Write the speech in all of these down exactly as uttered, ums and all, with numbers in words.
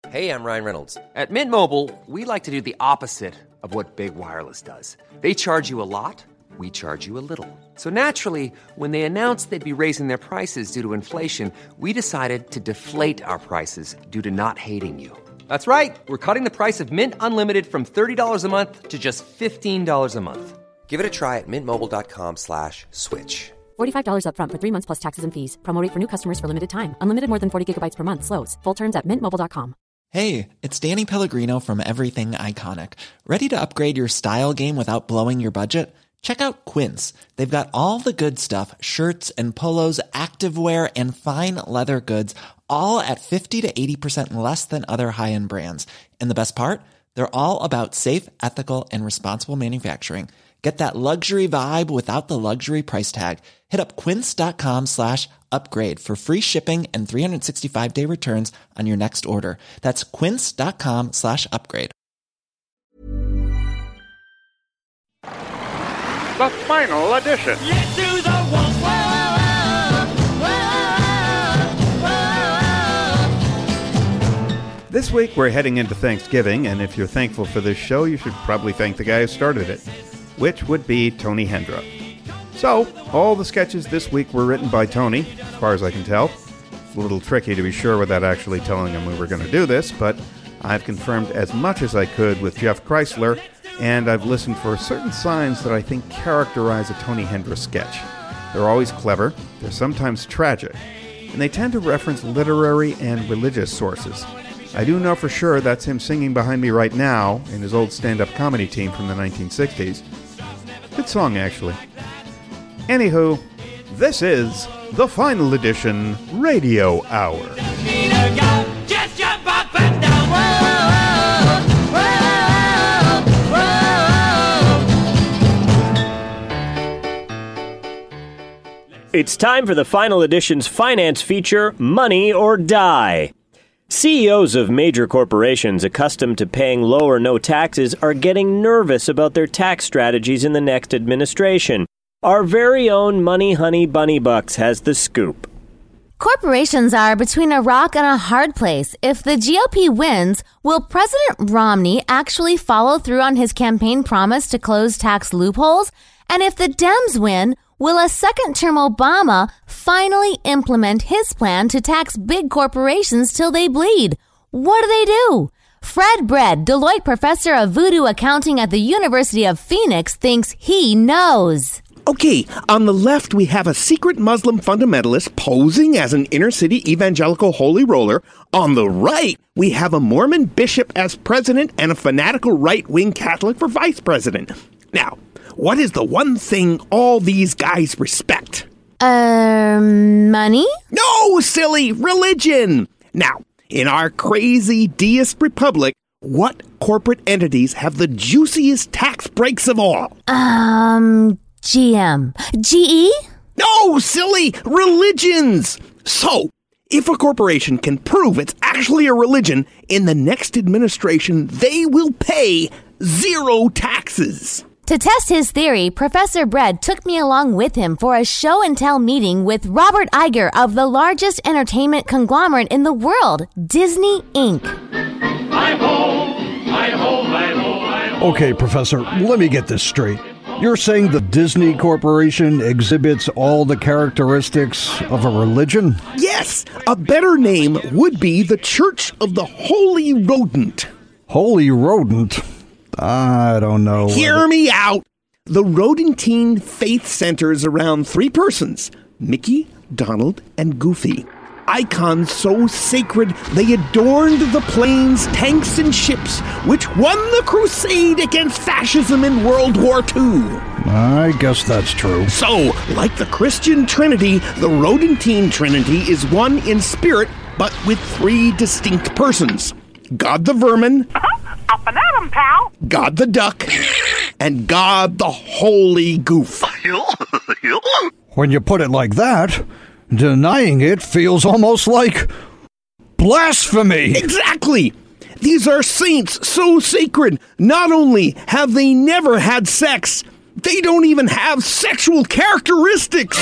Hey, I'm Ryan Reynolds. At Mint Mobile, we like to do the opposite of what Big Wireless does. They charge you a lot, we charge you a little. So naturally, when they announced they'd be raising their prices due to inflation, we decided to deflate our prices due to not hating you. That's right. We're cutting the price of Mint Unlimited from thirty dollars a month to just fifteen dollars a month. Give it a try at mintmobile.com slash switch. forty-five dollars up front for three months plus taxes and fees. Promo rate for new customers for limited time. Unlimited more than forty gigabytes per month. Slows full terms at mint mobile dot com. Hey, it's Danny Pellegrino from Everything Iconic. Ready to upgrade your style game without blowing your budget? Check out Quince. They've got all the good stuff, shirts and polos, activewear, and fine leather goods, all at fifty to eighty percent less than other high-end brands. And the best part? They're all about safe, ethical, and responsible manufacturing. Get that luxury vibe without the luxury price tag. Hit up quince.com slash upgrade for free shipping and three sixty-five day returns on your next order. That's quince.com slash upgrade. The final edition. Let's do the waltz. Whoa, whoa, whoa, whoa. This week we're heading into Thanksgiving, and if you're thankful for this show, you should probably thank the guy who started it, which would be Tony Hendra. So, all the sketches this week were written by Tony, as far as I can tell. It's a little tricky to be sure without actually telling him we were going to do this, but I've confirmed as much as I could with Jeff Chrysler, and I've listened for certain signs that I think characterize a Tony Hendra sketch. They're always clever, they're sometimes tragic, and they tend to reference literary and religious sources. I do know for sure that's him singing behind me right now in his old stand-up comedy team from the nineteen sixties. Good song, actually. Anywho, this is the Final Edition Radio Hour. It's time for the Final Edition's finance feature, Money or Die. C E Os of major corporations accustomed to paying low or no taxes are getting nervous about their tax strategies in the next administration. Our very own Money Honey Bunny Bucks has the scoop. Corporations are between a rock and a hard place. If the G O P wins, will President Romney actually follow through on his campaign promise to close tax loopholes? And if the Dems win, will a second-term Obama finally implement his plan to tax big corporations till they bleed? What do they do? Fred Bread, Deloitte professor of voodoo accounting at the University of Phoenix, thinks he knows. Okay, on the left we have a secret Muslim fundamentalist posing as an inner-city evangelical holy roller. On the right, we have a Mormon bishop as president and a fanatical right-wing Catholic for vice president. Now, what is the one thing all these guys respect? Um, money? No, silly, religion! Now, in our crazy deist republic, what corporate entities have the juiciest tax breaks of all? Um... G M. G E? No, silly! Religions! So, if a corporation can prove it's actually a religion, in the next administration, they will pay zero taxes. To test his theory, Professor Bread took me along with him for a show-and-tell meeting with Robert Iger of the largest entertainment conglomerate in the world, Disney, Incorporated. Hi-ho, hi-ho, hi-ho, hi-ho. Okay, Professor, let me get this straight. You're saying the Disney Corporation exhibits all the characteristics of a religion? Yes! A better name would be the Church of the Holy Rodent. Holy Rodent? I don't know. Hear whether... me out! The Rodentine faith centers around three persons, Mickey, Donald, and Goofy. Icons so sacred they adorned the planes, tanks, and ships, which won the crusade against fascism in World War Two. I guess that's true. So, like the Christian Trinity, the Rodentine Trinity is one in spirit, but with three distinct persons. God the Vermin, uh-huh. Up and at 'em, pal. God the Duck, and God the Holy Goof. When you put it like that, denying it feels almost like blasphemy. Exactly. These are saints so sacred. Not only have they never had sex, They don't even have sexual characteristics.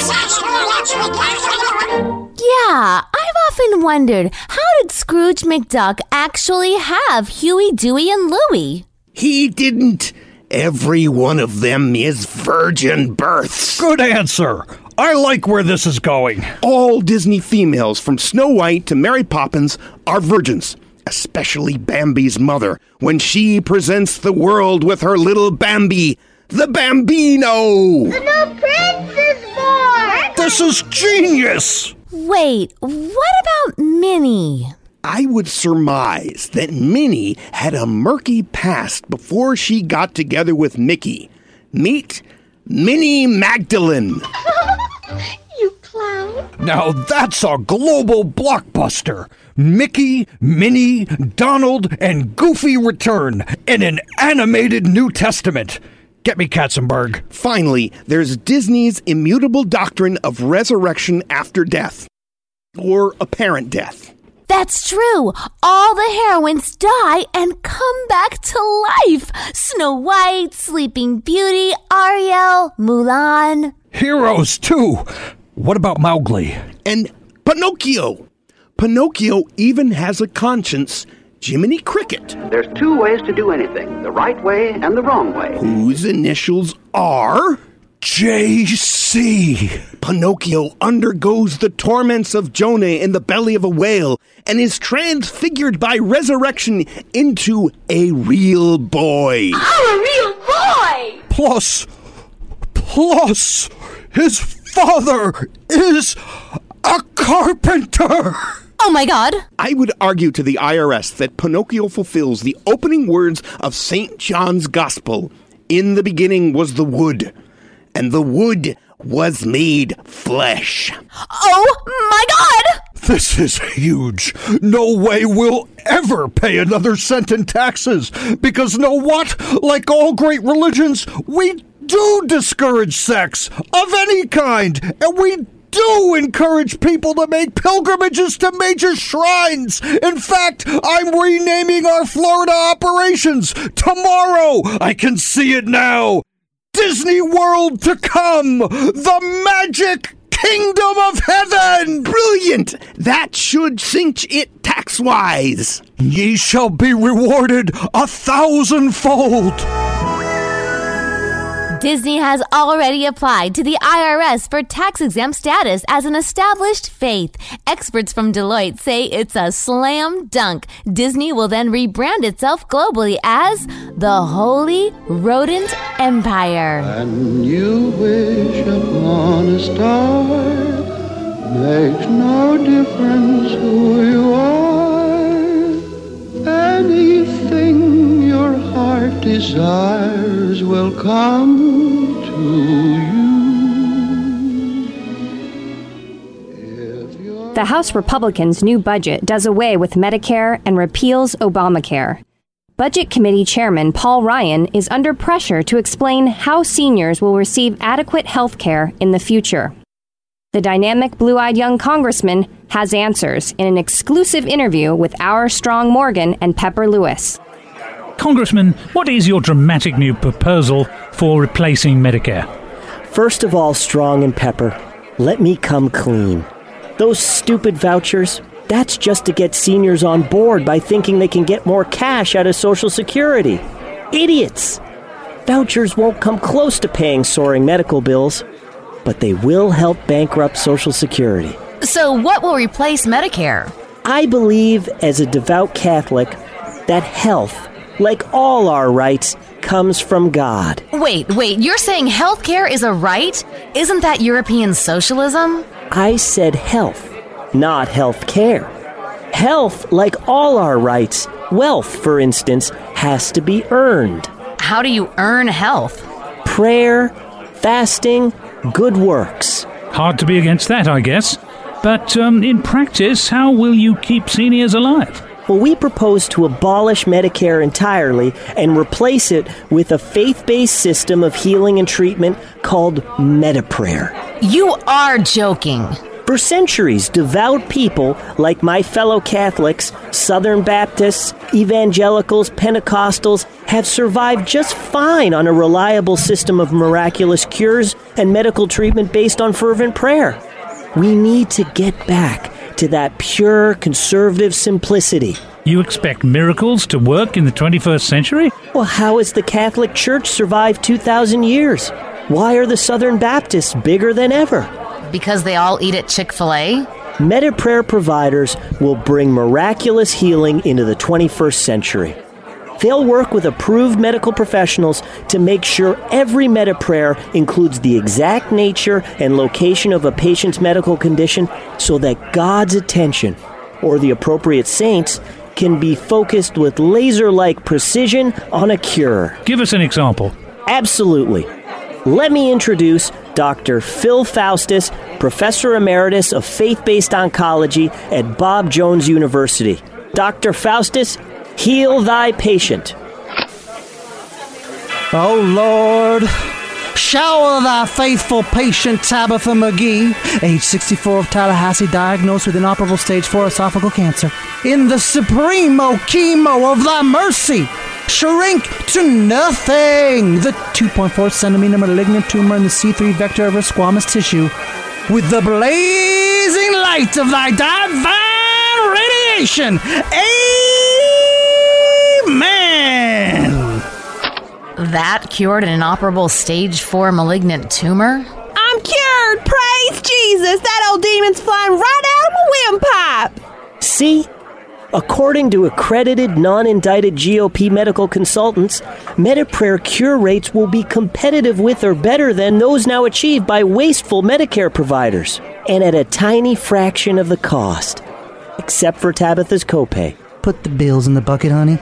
Yeah, I've often wondered, how did Scrooge McDuck actually have Huey, Dewey, and Louie? He didn't. Every one of them is virgin births. Good answer. I like where this is going. All Disney females, from Snow White to Mary Poppins, are virgins, especially Bambi's mother, when she presents the world with her little Bambi, the Bambino. The new prince is born. This is genius. Wait, what about Minnie? I would surmise that Minnie had a murky past before she got together with Mickey. Meet Minnie Magdalene. You clown. Now that's a global blockbuster. Mickey, Minnie, Donald, and Goofy return in an animated New Testament. Get me, Katzenberg. Finally, there's Disney's immutable doctrine of resurrection after death. Or apparent death. That's true. All the heroines die and come back to life. Snow White, Sleeping Beauty, Ariel, Mulan. Heroes, too. What about Mowgli? And Pinocchio. Pinocchio even has a conscience. Jiminy Cricket. There's two ways to do anything, the right way and the wrong way. Whose initials are... J C. Pinocchio undergoes the torments of Jonah in the belly of a whale and is transfigured by resurrection into a real boy. I'm a real boy. Plus, plus, his father is a carpenter. Oh my God. I would argue to the I R S that Pinocchio fulfills the opening words of Saint John's Gospel. In the beginning was the wood, and the wood was made flesh. Oh my God! This is huge. No way we'll ever pay another cent in taxes. Because know what? Like all great religions, we do discourage sex of any kind. And we do encourage people to make pilgrimages to major shrines. In fact, I'm renaming our Florida operations. Tomorrow, I can see it now. Disney World to come. The magic kingdom of heaven. Brilliant. That should cinch it tax-wise. Ye shall be rewarded a thousandfold. Disney has already applied to the I R S for tax-exempt status as an established faith. Experts from Deloitte say it's a slam dunk. Disney will then rebrand itself globally as the Holy Rodent Empire. And you wish upon a star, makes no difference who you are. Anything your heart desires will come to you. The House Republicans' new budget does away with Medicare and repeals Obamacare. Budget Committee Chairman Paul Ryan is under pressure to explain how seniors will receive adequate health care in the future. The dynamic blue-eyed young congressman has answers in an exclusive interview with our Strong Morgan and Pepper Lewis. Congressman, what is your dramatic new proposal for replacing Medicare? First of all, Strong and Pepper, let me come clean. Those stupid vouchers, that's just to get seniors on board by thinking they can get more cash out of Social Security. Idiots! Vouchers won't come close to paying soaring medical bills, but they will help bankrupt Social Security. So what will replace Medicare? I believe, as a devout Catholic, that health, like all our rights, comes from God. Wait, wait, you're saying healthcare is a right? Isn't that European socialism? I said health, not health care. Health, like all our rights, wealth, for instance, has to be earned. How do you earn health? Prayer, fasting, good works. Hard to be against that, I guess. But um, in practice, how will you keep seniors alive? Well, we propose to abolish Medicare entirely and replace it with a faith-based system of healing and treatment called Mediprayer. You are joking. For centuries, devout people like my fellow Catholics, Southern Baptists, evangelicals, Pentecostals, have survived just fine on a reliable system of miraculous cures and medical treatment based on fervent prayer. We need to get back to that pure, conservative simplicity. You expect miracles to work in the twenty-first century? Well, how has the Catholic Church survived two thousand years? Why are the Southern Baptists bigger than ever? Because they all eat at Chick-fil-A? MediPrayer providers will bring miraculous healing into the twenty-first century. They'll work with approved medical professionals to make sure every MediPrayer includes the exact nature and location of a patient's medical condition so that God's attention, or the appropriate saints, can be focused with laser-like precision on a cure. Give us an example. Absolutely. Let me introduce Doctor Phil Faustus, Professor Emeritus of Faith-Based Oncology at Bob Jones University. Doctor Faustus, heal thy patient. Oh, Lord. Shower thy faithful patient Tabitha McGee, age sixty-four of Tallahassee, diagnosed with inoperable stage four esophageal cancer. In the supremo chemo of thy mercy, shrink to nothing the two point four centimeter malignant tumor in the C three vector of her squamous tissue with the blazing light of thy divine radiation. Amen. That cured an inoperable stage four malignant tumor? I'm cured! Praise Jesus! That old demon's flying right out of my windpipe! See? According to accredited, non-indicted G O P medical consultants, MediPrayer cure rates will be competitive with or better than those now achieved by wasteful Medicare providers, and at a tiny fraction of the cost, except for Tabitha's copay. Put the bills in the bucket, honey.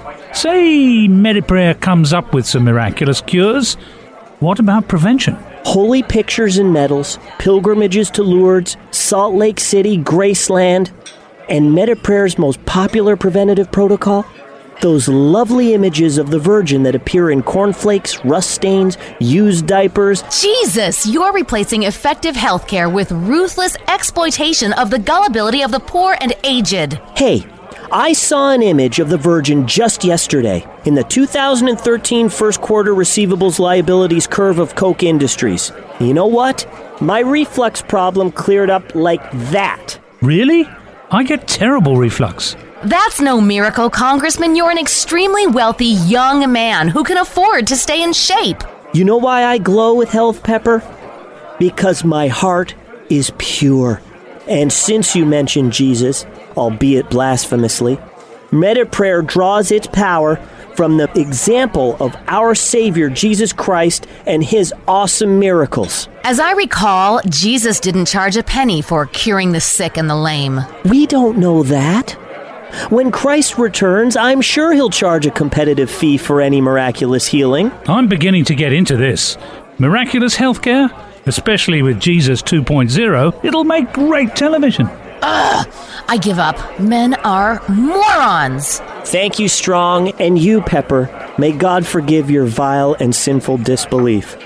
Say MediPrayer comes up with some miraculous cures. What about prevention? Holy pictures and medals, pilgrimages to Lourdes, Salt Lake City, Graceland, and MediPrayer's most popular preventative protocol? Those lovely images of the Virgin that appear in cornflakes, rust stains, used diapers. Jesus, you're replacing effective healthcare with ruthless exploitation of the gullibility of the poor and aged. Hey, I saw an image of the Virgin just yesterday in the two thousand thirteen first quarter receivables liabilities curve of Koch Industries. You know what? My reflux problem cleared up like that. Really? I get terrible reflux. That's no miracle, Congressman. You're an extremely wealthy young man who can afford to stay in shape. You know why I glow with health, Pepper? Because my heart is pure. And since you mentioned Jesus, albeit blasphemously, MediPrayer draws its power from the example of our Savior, Jesus Christ, and his awesome miracles. As I recall, Jesus didn't charge a penny for curing the sick and the lame. We don't know that. When Christ returns, I'm sure he'll charge a competitive fee for any miraculous healing. I'm beginning to get into this. Miraculous healthcare? Especially with Jesus two point oh, it'll make great television. Ugh! I give up. Men are morons. Thank you, Strong, and you, Pepper. May God forgive your vile and sinful disbelief.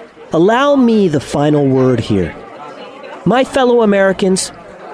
Allow me the final word here. My fellow Americans,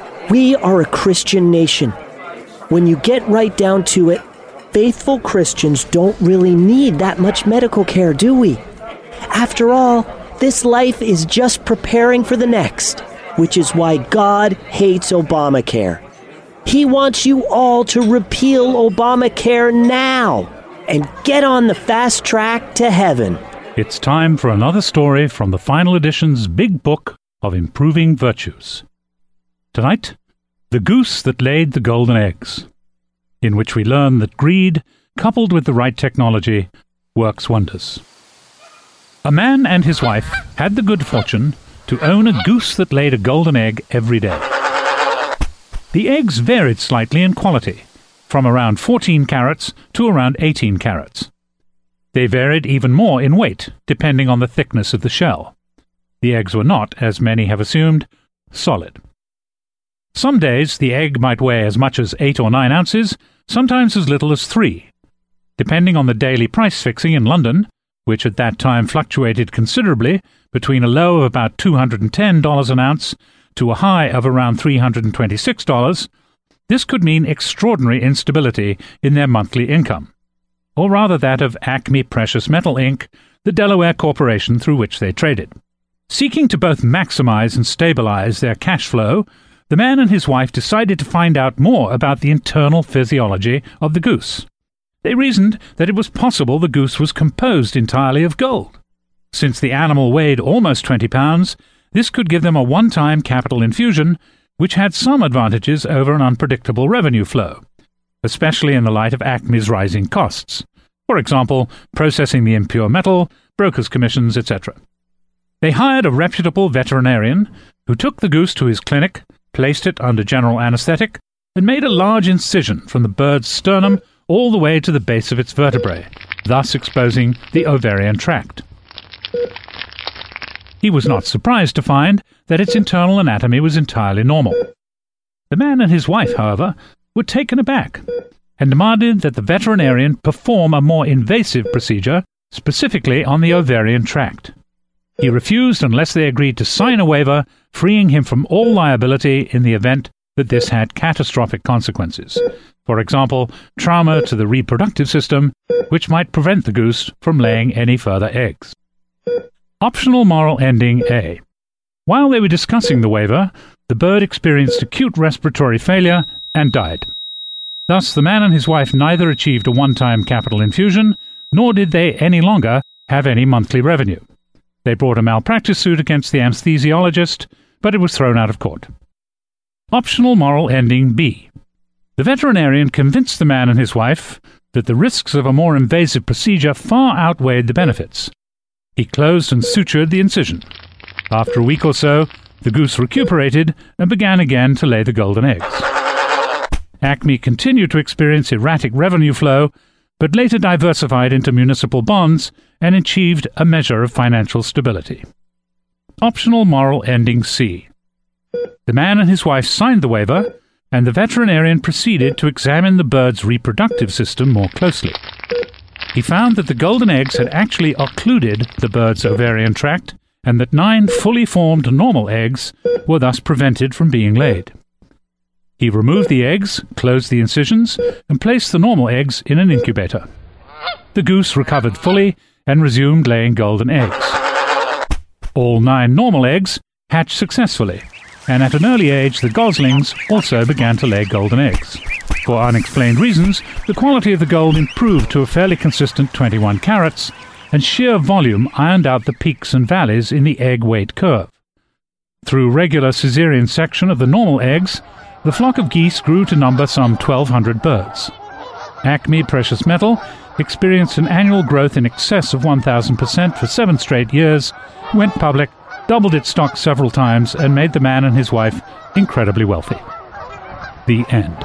we are a Christian nation. When you get right down to it, faithful Christians don't really need that much medical care, do we? After all, this life is just preparing for the next, which is why God hates Obamacare. He wants you all to repeal Obamacare now and get on the fast track to heaven. It's time for another story from the Final Edition's Big Book of Improving Virtues. Tonight, The Goose That Laid the Golden Eggs, in which we learn that greed, coupled with the right technology, works wonders. A man and his wife had the good fortune to own a goose that laid a golden egg every day. The eggs varied slightly in quality, from around fourteen carats to around eighteen carats. They varied even more in weight, depending on the thickness of the shell. The eggs were not, as many have assumed, solid. Some days the egg might weigh as much as eight or nine ounces, sometimes as little as three. Depending on the daily price fixing in London, which at that time fluctuated considerably between a low of about two hundred ten dollars an ounce to a high of around three hundred twenty-six dollars, this could mean extraordinary instability in their monthly income. or rather that of Acme Precious Metal Incorporated, the Delaware corporation through which they traded. Seeking to both maximize and stabilize their cash flow, the man and his wife decided to find out more about the internal physiology of the goose. They reasoned that it was possible the goose was composed entirely of gold. Since the animal weighed almost twenty pounds, this could give them a one-time capital infusion, which had some advantages over an unpredictable revenue flow, especially in the light of Acme's rising costs. For example, processing the impure metal, brokers' commissions, et cetera. They hired a reputable veterinarian who took the goose to his clinic, placed it under general anesthetic, and made a large incision from the bird's sternum all the way to the base of its vertebrae, thus exposing the ovarian tract. He was not surprised to find that its internal anatomy was entirely normal. The man and his wife, however, were taken aback and demanded that the veterinarian perform a more invasive procedure, specifically on the ovarian tract. He refused unless they agreed to sign a waiver freeing him from all liability in the event that this had catastrophic consequences. For example, trauma to the reproductive system, which might prevent the goose from laying any further eggs. Optional moral ending A. While they were discussing the waiver, the bird experienced acute respiratory failure and died. Thus, the man and his wife neither achieved a one-time capital infusion, nor did they any longer have any monthly revenue. They brought a malpractice suit against the anesthesiologist, but it was thrown out of court. Optional moral ending B. The veterinarian convinced the man and his wife that the risks of a more invasive procedure far outweighed the benefits. He closed and sutured the incision. After a week or so, the goose recuperated and began again to lay the golden eggs. Acme continued to experience erratic revenue flow, but later diversified into municipal bonds and achieved a measure of financial stability. Optional moral ending C. The man and his wife signed the waiver, and the veterinarian proceeded to examine the bird's reproductive system more closely. He found that the golden eggs had actually occluded the bird's ovarian tract, and that nine fully formed normal eggs were thus prevented from being laid. He removed the eggs, closed the incisions, and placed the normal eggs in an incubator. The goose recovered fully and resumed laying golden eggs. All nine normal eggs hatched successfully, and at an early age the goslings also began to lay golden eggs. For unexplained reasons, the quality of the gold improved to a fairly consistent twenty-one carats, and sheer volume ironed out the peaks and valleys in the egg weight curve. Through regular caesarean section of the normal eggs, the flock of geese grew to number some twelve hundred birds. Acme Precious Metal experienced an annual growth in excess of one thousand percent for seven straight years, went public, doubled its stock several times, and made the man and his wife incredibly wealthy. The end.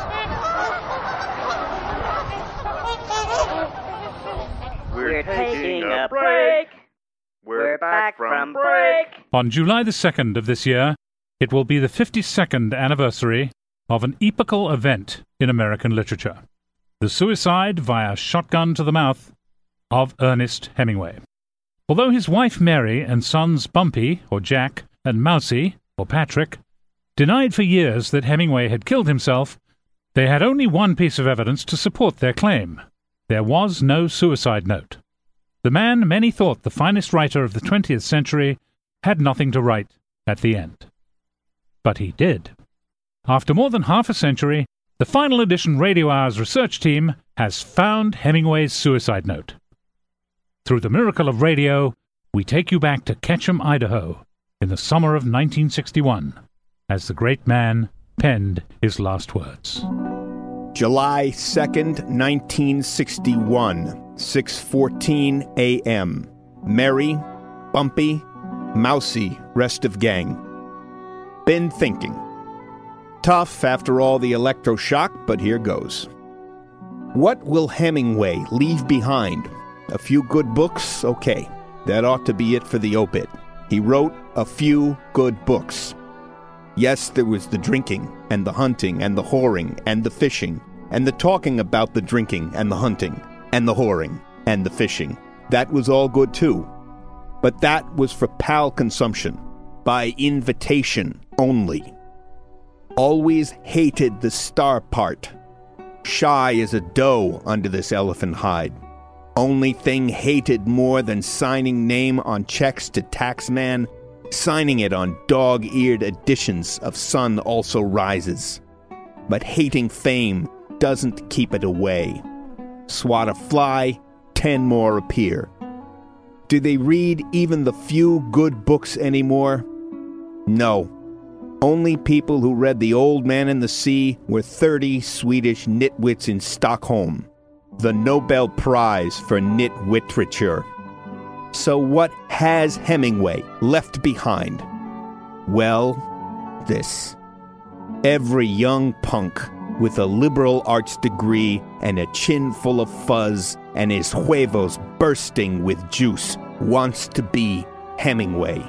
We're taking a break. We're back from break. On July the second of this year, it will be the fifty-second anniversary of an epochal event in American literature, the suicide via shotgun to the mouth of Ernest Hemingway. Although his wife Mary and sons Bumpy, or Jack, and Mousie, or Patrick, denied for years that Hemingway had killed himself, they had only one piece of evidence to support their claim. There was no suicide note. The man many thought the finest writer of the twentieth century had nothing to write at the end. But he did. After more than half a century, the Final Edition Radio Hour's research team has found Hemingway's suicide note. Through the miracle of radio, we take you back to Ketchum, Idaho, in the summer of nineteen sixty-one, as the great man penned his last words. July second, nineteen sixty-one, six fourteen a.m. Mary, Bumpy, Mousie, rest of gang. Been thinking. Tough after all the electroshock, but here goes. What will Hemingway leave behind? A few good books? Okay. That ought to be it for the obit. He wrote a few good books. Yes, there was the drinking, and the hunting, and the whoring, and the fishing, and the talking about the drinking, and the hunting, and the whoring, and the fishing. That was all good too. But that was for pal consumption, by invitation only. Always hated the star part. Shy as a doe under this elephant hide. Only thing hated more than signing name on checks to taxman, signing it on dog-eared editions of Sun Also Rises. But hating fame doesn't keep it away. Swat a fly, ten more appear. Do they read even the few good books anymore? No. Only people who read The Old Man and the Sea were thirty Swedish nitwits in Stockholm, the Nobel Prize for Nitwiterature. So what has Hemingway left behind? Well, this. Every young punk with a liberal arts degree and a chin full of fuzz and his huevos bursting with juice wants to be Hemingway.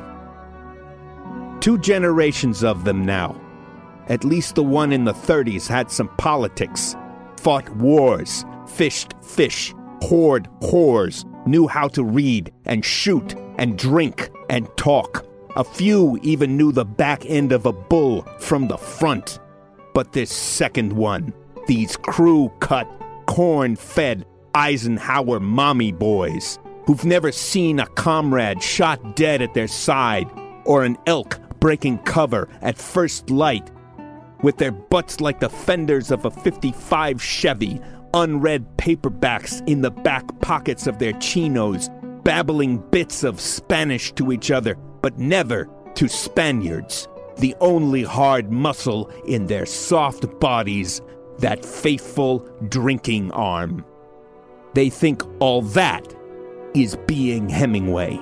Two generations of them now. At least the one in the thirties had some politics, fought wars, fished fish, whored whores, knew how to read and shoot and drink and talk. A few even knew the back end of a bull from the front. But this second one, these crew-cut, corn-fed Eisenhower mommy boys, who've never seen a comrade shot dead at their side or an elk breaking cover at first light, with their butts like the fenders of a fifty-five Chevy, unread paperbacks in the back pockets of their chinos, babbling bits of Spanish to each other, but never to Spaniards. The only hard muscle in their soft bodies, that faithful drinking arm. They think all that is being Hemingway.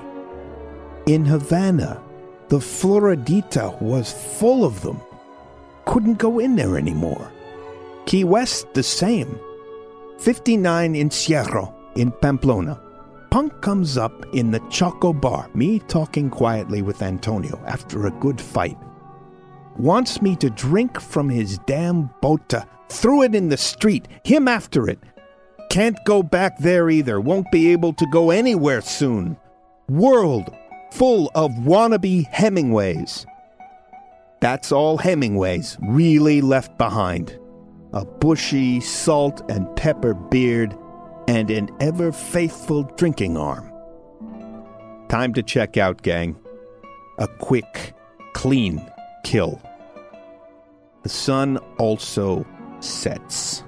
In Havana, the Floridita was full of them. Couldn't go in there anymore. Key West, the same. fifty-nine Encierro in Pamplona. Punk comes up in the Choco Bar, me talking quietly with Antonio after a good fight. Wants me to drink from his damn bota. Threw it in the street, him after it. Can't go back there either, won't be able to go anywhere soon. World full of wannabe Hemingways. That's all Hemingways really left behind. A bushy salt and pepper beard and an ever-faithful drinking arm. Time to check out, gang. A quick, clean kill. The sun also sets.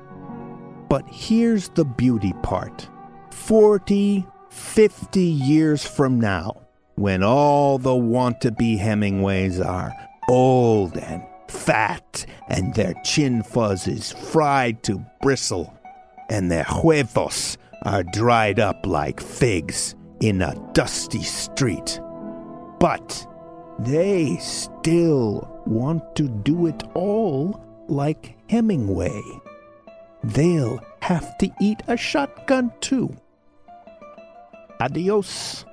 But here's the beauty part. Forty, fifty years from now, when all the want-to-be Hemingways are old and fat, and their chin fuzz is fried to bristle, and their huevos are dried up like figs in a dusty street. But they still want to do it all like Hemingway. They'll have to eat a shotgun too. Adios.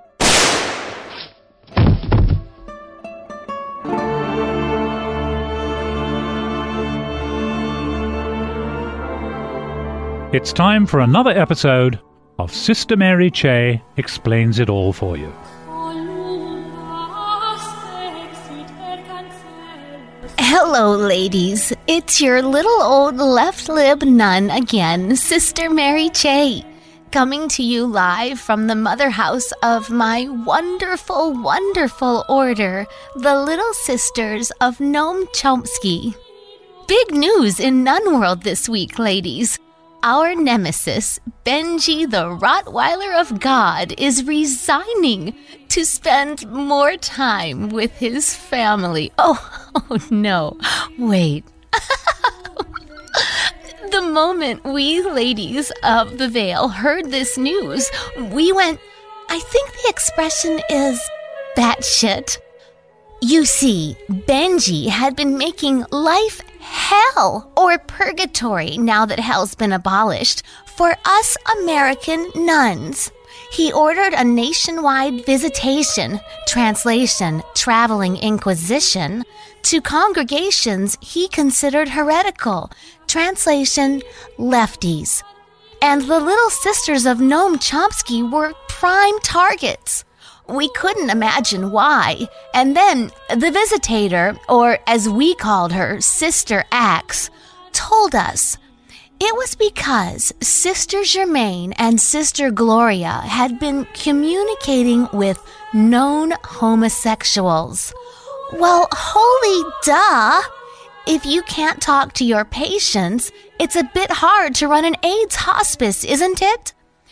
It's time for another episode of Sister Mary Che Explains It All for You. Hello, ladies. It's your little old left-lib nun again, Sister Mary Che, coming to you live from the mother house of my wonderful, wonderful order, the Little Sisters of Noam Chomsky. Big news in Nun World this week, ladies. Our nemesis, Benji the Rottweiler of God, is resigning to spend more time with his family. Oh, oh no, wait. The moment we ladies of the Vale heard this news, we went, I think the expression is batshit. You see, Benji had been making life hell or purgatory now that hell's been abolished for us American nuns. He ordered a nationwide visitation, translation, traveling inquisition, to congregations he considered heretical, translation, lefties. And the Little Sisters of Noam Chomsky were prime targets. We couldn't imagine why. And then the visitator, or as we called her, Sister Axe, told us, It was because Sister Germaine and Sister Gloria had been communicating with known homosexuals. Well, holy duh! If you can't talk to your patients, it's a bit hard to run an AIDS hospice, isn't it?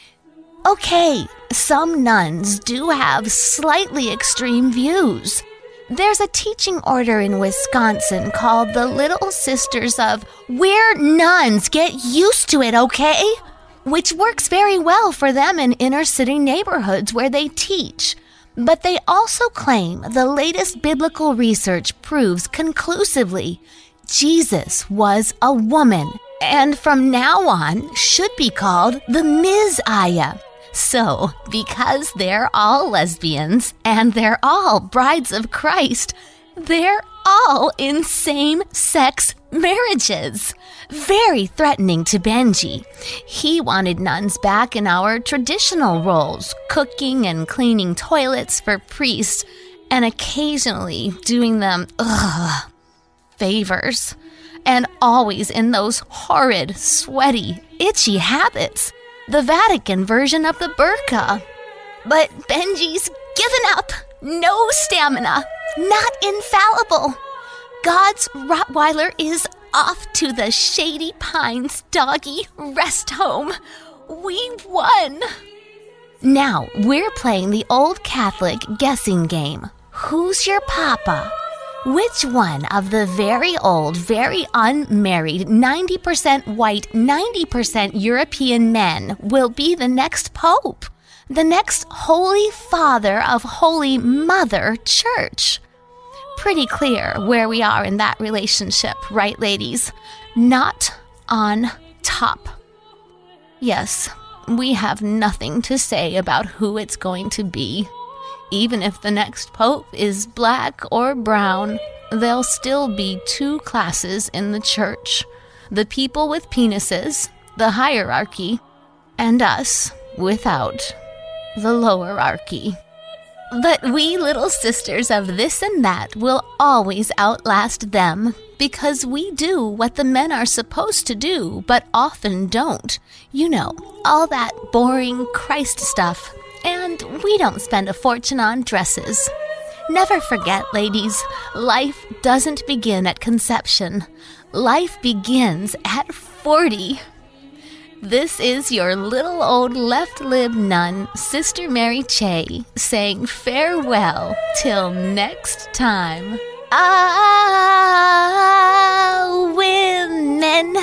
Okay, some nuns do have slightly extreme views. There's a teaching order in Wisconsin called the Little Sisters of We're Nuns, get used to it, okay? Which works very well for them in inner city neighborhoods where they teach. But they also claim the latest biblical research proves conclusively Jesus was a woman, and from now on should be called the Miz-Aya. So, because they're all lesbians and they're all brides of Christ, they're all in same-sex marriages. Very threatening to Benji. He wanted nuns back in our traditional roles, cooking and cleaning toilets for priests, and occasionally doing them, ugh, favors. And always in those horrid, sweaty, itchy habits. The Vatican version of the burqa. But Benji's given up. No stamina. Not infallible. God's Rottweiler is off to the Shady Pines doggy rest home. We won. Now, we're playing the old Catholic guessing game. Who's your papa? Which one of the very old, very unmarried, ninety percent white, ninety percent European men will be the next pope? The next Holy Father of Holy Mother Church? Pretty clear where we are in that relationship, right, ladies? Not on top. Yes, we have nothing to say about who it's going to be. Even if the next pope is black or brown, there'll still be two classes in the church. The people with penises, the hierarchy, and us without, the lowerarchy. But we little sisters of this and that will always outlast them, because we do what the men are supposed to do, but often don't. You know, all that boring Christ stuff. And we don't spend a fortune on dresses. Never forget, ladies, life doesn't begin at conception. Life begins at forty. This is your little old left-lib nun, Sister Mary Che, saying farewell till next time. Ah, women.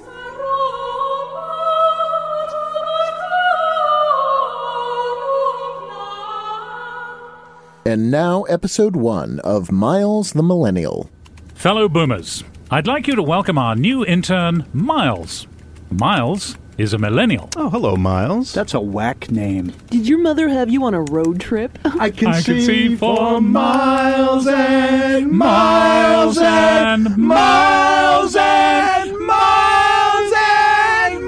And now, episode one of Miles the Millennial. Fellow boomers, I'd like you to welcome our new intern, Miles. Miles is a millennial. Oh, hello, Miles. That's a whack name. Did your mother have you on a road trip? I can, I see, can see for miles and miles and miles and miles and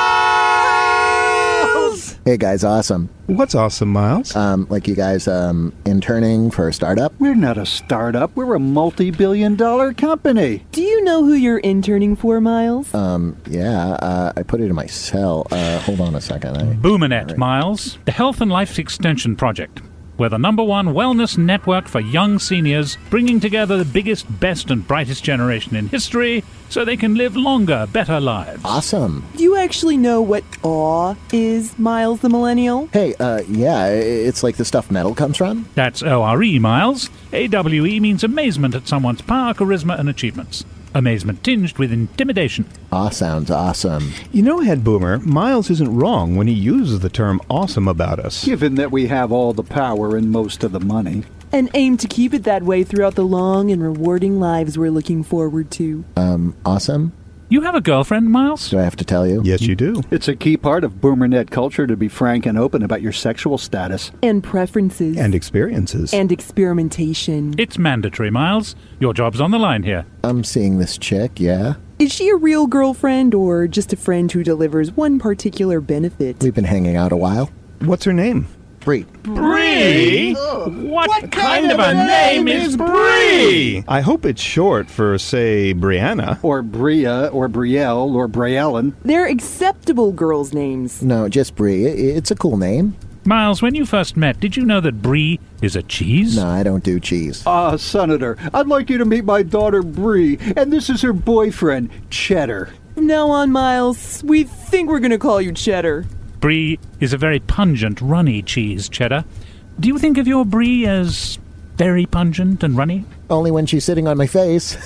miles. Hey guys, awesome. What's awesome, Miles? Um, like you guys um, interning for a startup? We're not a startup. We're a multi-billion dollar company. Do you know who you're interning for, Miles? Um, yeah, uh, I put it in my cell. Uh, hold on a second. I... Boomernet, right. Miles, the Health and Life Extension Project. We're the number one wellness network for young seniors, bringing together the biggest, best, and brightest generation in history so they can live longer, better lives. Awesome. Do you actually know what awe is, Miles the Millennial? Hey, uh, yeah, it's like the stuff metal comes from? That's O R E, Miles. A W E means amazement at someone's power, charisma, and achievements. Amazement tinged with intimidation. Aw sounds awesome. You know, Head Boomer, Miles isn't wrong when he uses the term awesome about us. Given that we have all the power and most of the money. And aim to keep it that way throughout the long and rewarding lives we're looking forward to. Um, awesome? You have a girlfriend, Miles? Do I have to tell you? Yes, you do. It's a key part of Boomernet culture to be frank and open about your sexual status. And preferences. And experiences. And experimentation. It's mandatory, Miles. Your job's on the line here. I'm seeing this chick, yeah? Is she a real girlfriend or just a friend who delivers one particular benefit? We've been hanging out a while. What's her name? Bree. Bree! Bree? What, what kind, kind of a name is Bree? I hope it's short for, say, Brianna. Or Bria, or Brielle, or Briellen. They're acceptable girls' names. No, just Bree. It's a cool name. Miles, when you first met, did you know that Brie is a cheese? No, I don't do cheese. Ah, uh, Senator, I'd like you to meet my daughter, Brie, and this is her boyfriend, Cheddar. From now on, Miles, we think we're going to call you Cheddar. Brie is a very pungent, runny cheese, Cheddar. Do you think of your Brie as very pungent and runny? Only when she's sitting on my face.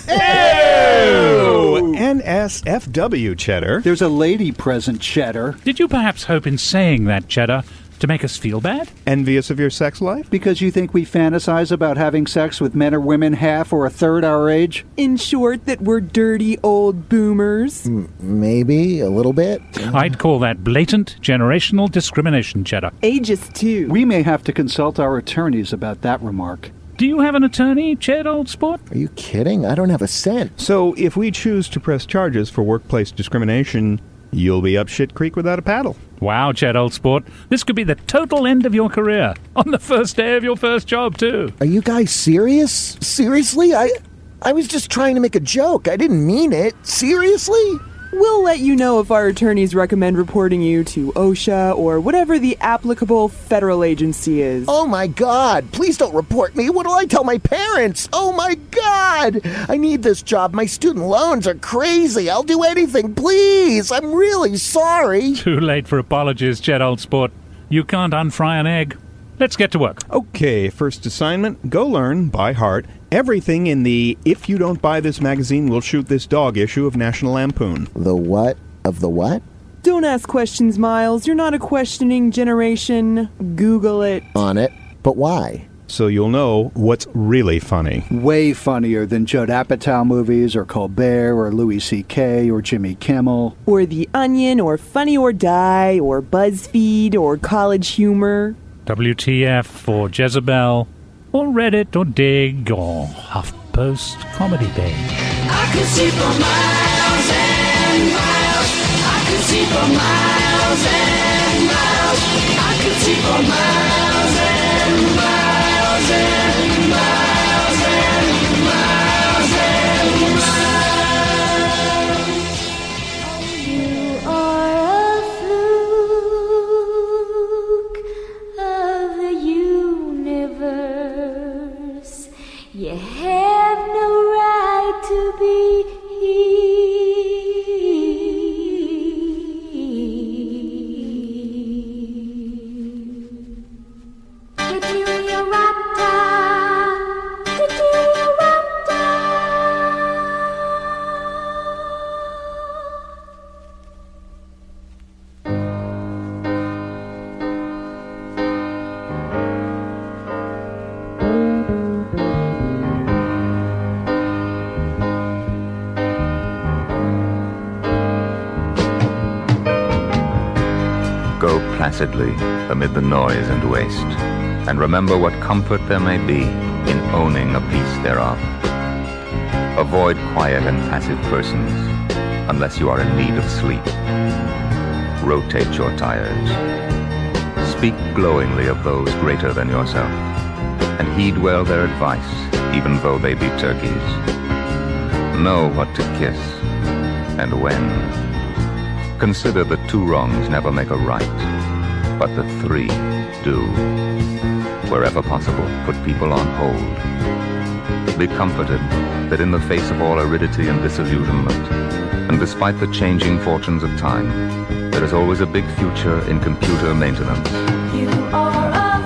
Ew! N S F W, Cheddar. There's a lady present, Cheddar. Did you perhaps hope in saying that, Cheddar, to make us feel bad? Envious of your sex life? Because you think we fantasize about having sex with men or women half or a third our age? In short, that we're dirty old boomers? M- maybe, a little bit. I'd call that blatant generational discrimination, Cheddar. Ageist, too. We may have to consult our attorneys about that remark. Do you have an attorney, Ched, old sport? Are you kidding? I don't have a cent. So if we choose to press charges for workplace discrimination, you'll be up shit creek without a paddle. Wow, Ched, old sport. This could be the total end of your career. On the first day of your first job, too. Are you guys serious? Seriously? I I was just trying to make a joke. I didn't mean it. Seriously? We'll let you know if our attorneys recommend reporting you to OSHA or whatever the applicable federal agency is. Oh my God! Please don't report me! What'll I tell my parents? Oh my God! I need this job. My student loans are crazy. I'll do anything, please! I'm really sorry! Too late for apologies, Ched, old sport. You can't unfry an egg. Let's get to work. Okay, first assignment, go learn, by heart, everything in the If You Don't Buy This Magazine, We'll Shoot This Dog issue of National Lampoon. The what of the what? Don't ask questions, Miles. You're not a questioning generation. Google it. On it. But why? So you'll know what's really funny. Way funnier than Judd Apatow movies or Colbert or Louis C K or Jimmy Kimmel. Or The Onion or Funny or Die or BuzzFeed or College Humor. W T F or Jezebel, or Reddit or Dig or HuffPost Comedy Page. I could see for miles and miles. I could see for miles and miles. I could see for miles and miles and miles and miles and miles. You are a fluke of the universe. You have no right to be here. Did-you-ya-rata? Did-you-ya-rata? Go placidly amid the noise and waste, and remember what comfort there may be in owning a piece thereof. Avoid quiet and passive persons unless you are in need of sleep. Rotate your tires. Speak glowingly of those greater than yourself, and heed well their advice, even though they be turkeys. Know what to kiss and when. Consider that two wrongs never make a right, but that three do. Wherever possible, put people on hold. Be comforted that in the face of all aridity and disillusionment, and despite the changing fortunes of time, there is always a big future in computer maintenance. You are a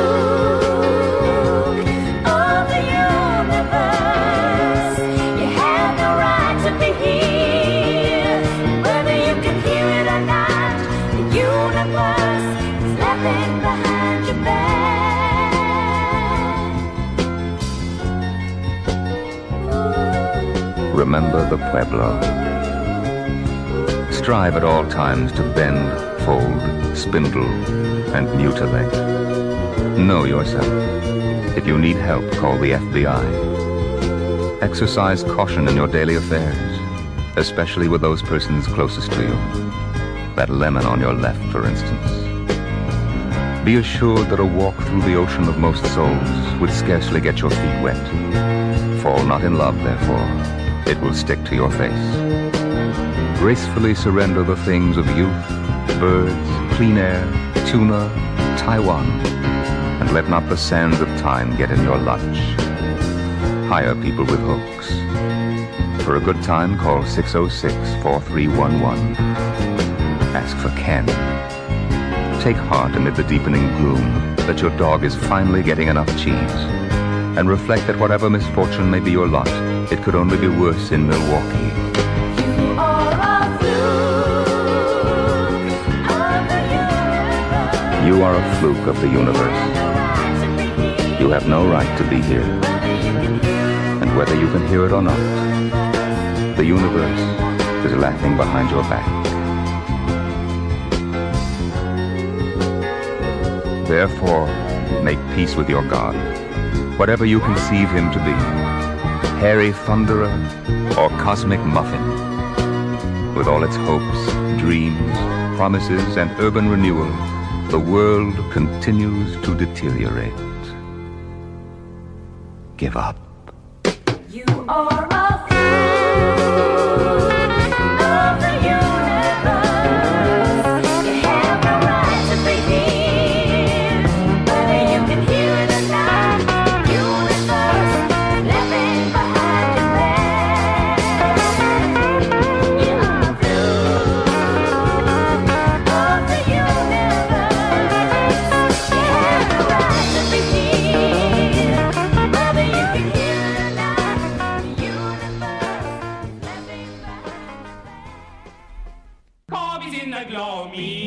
fluke of the universe. You have no right to be here. Whether you can hear it or not, the universe is laughing behind your back. Remember the Pueblo. Strive at all times to bend, fold, spindle, and mutilate. Know yourself. If you need help, call the F B I. Exercise caution in your daily affairs, especially with those persons closest to you. That lemon on your left, for instance. Be assured that a walk through the ocean of most souls would scarcely get your feet wet. Fall not in love, therefore. It will stick to your face. Gracefully surrender the things of youth, birds, clean air, tuna, Taiwan, and let not the sands of time get in your lunch. Hire people with hooks. For a good time, call six oh six, four three one one. Ask for Ken. Take heart amid the deepening gloom that your dog is finally getting enough cheese. And reflect that whatever misfortune may be your lot, it could only be worse in Milwaukee. You are a fluke of the universe. You are a fluke of the universe. You have no right to be here. And whether you can hear it or not, the universe is laughing behind your back. Therefore, make peace with your God, whatever you conceive him to be, hairy thunderer or cosmic muffin. With all its hopes, dreams, promises, and urban renewal, the world continues to deteriorate. Give up. You are a fluke of the universe. You have no right to be here, whether you can hear it or not. The universe living behind your back. You're a fluke of the universe. You have no right to be here, whether you can hear it or not. The universe is living Corby's in the gloaming.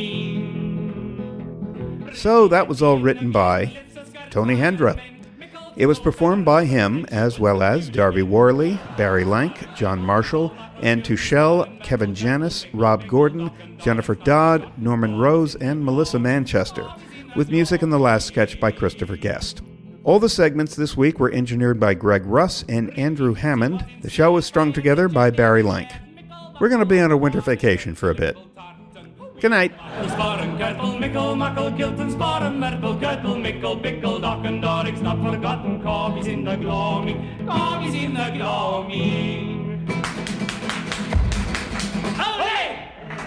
So that was all written by Tony Hendra. It was performed by him, as well as Darby Worley, Barry Lank, John Marshall, Ann Tuchel, Kevin Janis, Rob Gordon, Jennifer Dodd, Norman Rose, and Melissa Manchester, with music in the last sketch by Christopher Guest. All the segments this week were engineered by Greg Russ and Andrew Hammond. The show was strung together by Barry Lank. We're going to be on a winter vacation for a bit. Good night. Sparen, Gertel, Mickle, Muckle, Gilton, Sparen, Merkel, Gertel, Mickle, Bickle, Dock and Doric's not forgotten. Corby's in the gloaming, Corby's in the gloaming. Away!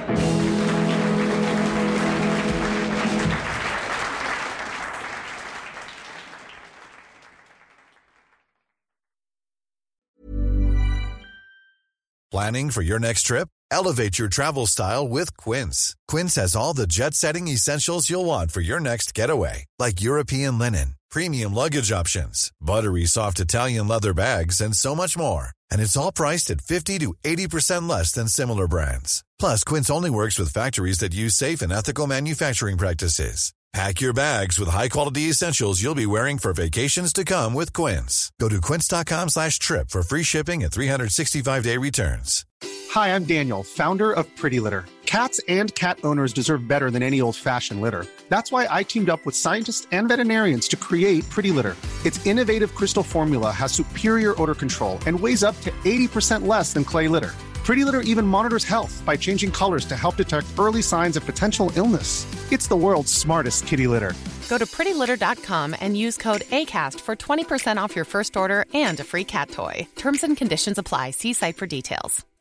Planning for your next trip? Elevate your travel style with Quince. Quince has all the jet-setting essentials you'll want for your next getaway, like European linen, premium luggage options, buttery soft Italian leather bags, and so much more. And it's all priced at fifty to eighty percent less than similar brands. Plus, Quince only works with factories that use safe and ethical manufacturing practices. Pack your bags with high-quality essentials you'll be wearing for vacations to come with Quince. Go to quince.com slash trip for free shipping and three sixty-five day returns. Hi, I'm Daniel, founder of Pretty Litter. Cats and cat owners deserve better than any old-fashioned litter. That's why I teamed up with scientists and veterinarians to create Pretty Litter. Its innovative crystal formula has superior odor control and weighs up to eighty percent less than clay litter. Pretty Litter even monitors health by changing colors to help detect early signs of potential illness. It's the world's smartest kitty litter. Go to pretty litter dot com and use code ACAST for twenty percent off your first order and a free cat toy. Terms and conditions apply. See site for details.